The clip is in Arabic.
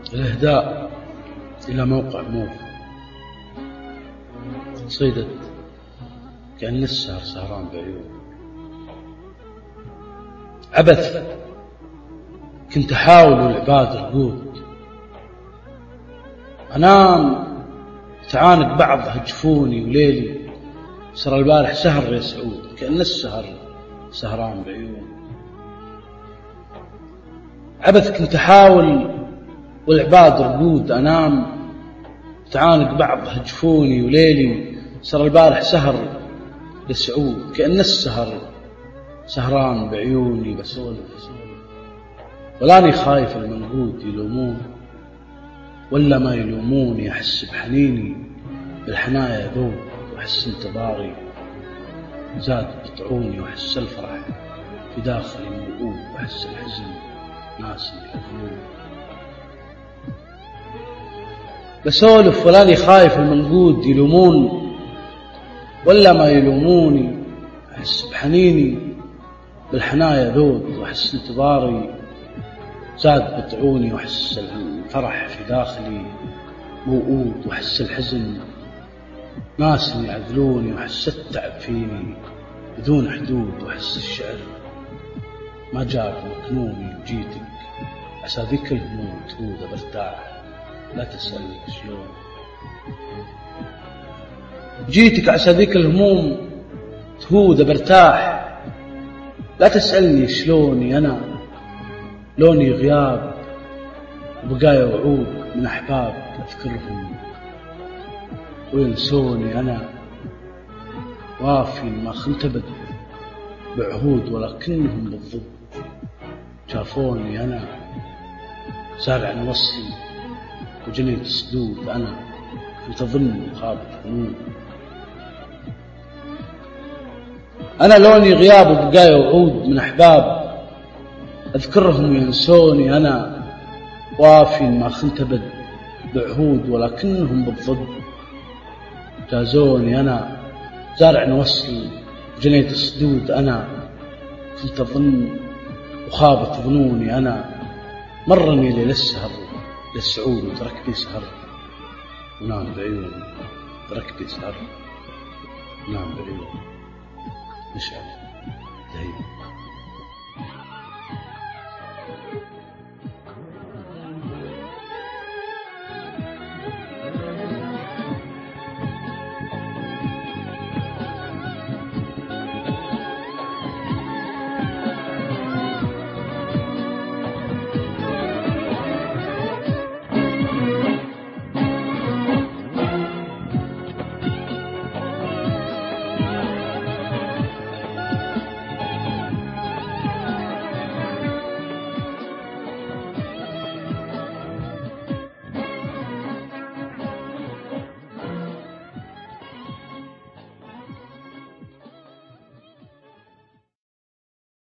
الإهداء إلى موقع موف صيدت كأن السهر سهران بعيون. عبث كنت أحاول والعباد رقود، أنام تعانق بعض هجفوني وليلي، سر البارح سهر يا سعود كأن السهر سهران بعيون. عبث كنت أحاول والعباد رقود، أنام تعانق بعض هجفوني وليلي، سر البارح سهر يا سعود كأن السهر سهران بعيوني. بسولف ولاني خايف المنقود يلومون ولا ما يلوموني، أحس بحنيني بالحنايا ذوب، وأحس انتظاري زاد بطعوني، وأحس الفرح في داخلي موؤود، وأحس الحزن ناس يحزنون. بسولف ولاني خايف المنقود يلومون ولا ما يلوموني، أحس بحنيني بالحنايا ذوب، وأحس انتظاري زاد بطعوني، وأحس الفرح في داخلي موؤود، وأحس الحزن ناس يعذلوني، وأحس التعب فيني بدون حدود، وأحس الشعر ما جاب مكنوني. وجيتك عسى ذيك الهموم تهود برتاح، لا تسألني شلون. جيتك عسى ذيك الهموم تهود برتاح، لا تسألني شلوني. أنا لوني غياب وبقايا وعود من أحباب أذكرهم وينسوني. أنا وافي ما خنت أبد بعهود، ولكنهم بالضبط شافوني. أنا سارع نوصي وجنيت صدود، أنا كنت أظن خابت ظنون. أنا لوني غياب وبقايا وعود من أحباب أذكرهم وينسوني. أنا وافي ما خنت أبد بعهود، ولكنهم بالضبط جازوني. أنا زارع نوصل جنيت صدود، أنا كنت أظن وخابت ظنوني. أنا مرني ليل السهر للسعود، وتركني سهر ونام بعيوني، تركني سهر ونام بعيوني. مشعل